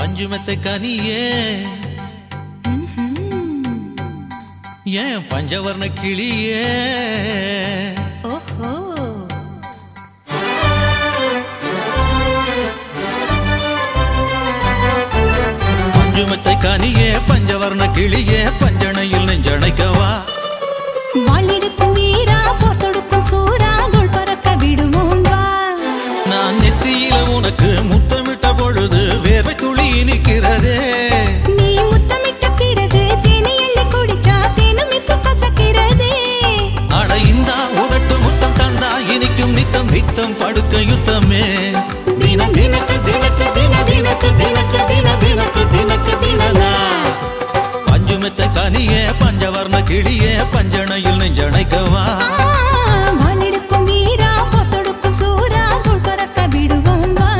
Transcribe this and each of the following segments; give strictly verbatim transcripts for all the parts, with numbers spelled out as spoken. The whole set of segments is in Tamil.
பஞ்சுமெத்தை கனியே ஏன் பஞ்சவர்ண கிளியே ஓஹோ பஞ்சுமெத்தை கனியே பஞ்சவர்ண கிளியே பஞ்சணையில் நெஞ்சணைக்கவா வாளெடுக்கும் வீரா போர்த்தொடுக்கும் சூரா தோள் பறக்க விடுவோம் வா நான் நெத்தியில உனக்கு முத்தமிட்ட பொழுது வேர்வை துளி நிற்கிறதே நீ முத்தமிட்ட பிறகு தேனை எள்ளி குடிச்சா தேனும் இப்ப பசக்கிறதே அட இந்தா உதட்டு முத்தம் தந்தா இனிக்கும் நித்தம் நித்தம் படுக்க யுத்தமே தின தினக்கு தினக்கு தின தினக்கு தினக்கு தின தினக்கு தினக்கு தினனா பஞ்சுமெத்தை கனியே பஞ்சவர்ண கிளியே பஞ்சணையில் நெஞ்சணைக்கவா வாளெடுக்கும் வீரா போர்த்தொடுக்கும் சூரா தோள் பறக்க விடுவோம் வா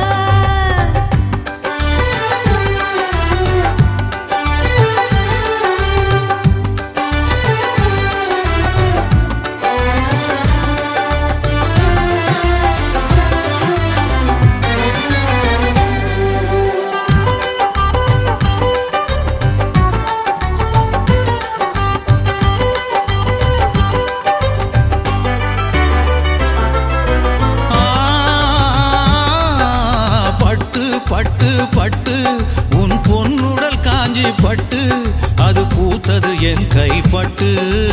பட்டு பட்டு உன் பொன்னுடல் காஞ்சி பட்டு அது பூத்தது என் கைப்பட்டு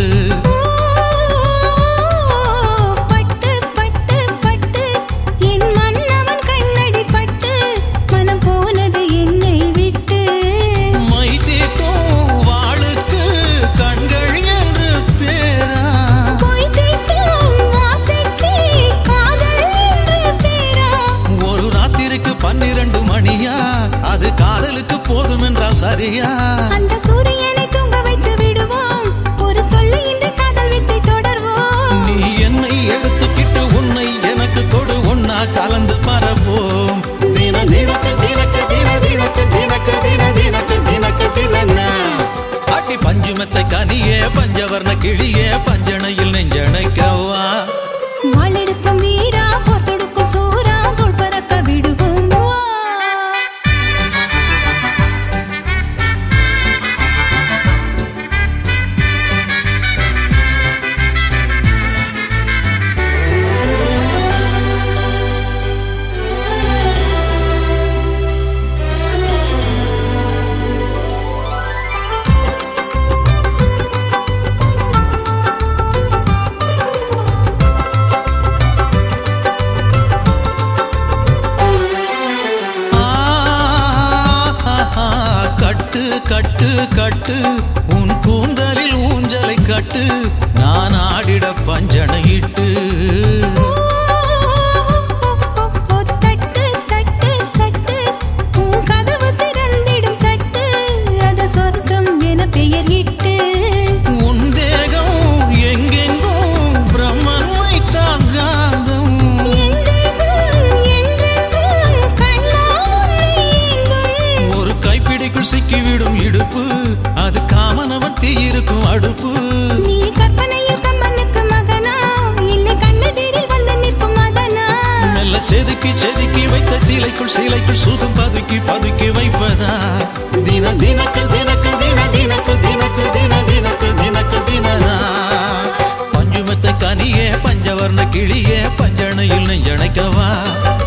பட்டு பட்டு பட்டு என் மன்னவன் கண்ணடி பட்டு மனம் போனது என்னை விட்டு மை தீட்டும் வாளுக்கு கண்கள் என்று பேரா போய் தீட்டும் வார்த்தைக்கு காதல் என்று பேரா ஒரு ராத்திரிக்கு பன்னிரண்டு மணியா அது காதலுக்கு போதும் என்றா சரியா அந்த சூரியனை தூங்க வைத்து விடுவோம் ஒரு தொல்லையின்றி காதல் வித்தை தொடர்வோம் நீ என்னை எடுத்துக்கிட்டு உன்னை எனக்கு கொடு ஒன்னா கலந்து மறப்போம் தின தினக்கு தினக்கு தின தினக்கு தினக்கு தின தினக்கு தினக்கு தினன்னா அடி பஞ்சுமெத்தை கனியே பஞ்சவர்ண கிளியே பஞ்சணையில் நெஞ்சணைக்கவா வாளெடுக்கும் வீரா போர்த்தொடுக்கும் சூரா தோள் பறக்க விடுவோம் வா கட்டு கட்டு கட்டு உன் கூந்தலில் ஊஞ்சலை கட்டு நான் ஆடிட பஞ்சணையிட்டு தட்டு தட்டு தட்டு உன் கதவு திறந்திடும் தட்டு அது சொர்க்கம் என பெயர் இட்டு உன் தேகம் எங்கெங்கும் பிரம்மன் வைத்தான் காந்தம் ஒரு கைப்பிடிக்குள் சிக்கிவிடும் இடுப்பு அது காமனவன் தீயிருக்கும் அடுப்பு நீ கற்பனையில் கம்மனுக்கு மகனா இல்லை கண்ணெதிரில் வந்து நிற்கும் மதனா நல்ல செதுக்கி செதுக்கி வைத்த சீலைக்குள் சீலைக்குள் சுகம் பதுக்கி பதுக்கி வைப்பதா தின தினக்கு தினக்கு தின தினக்கு தினக்கு தின தினக்கு தினக்கு தினனா பஞ்சுமெத்தை கனியே பஞ்சவர்ண கிளியே பஞ்சணையில் நெஞ்சணைக்கவா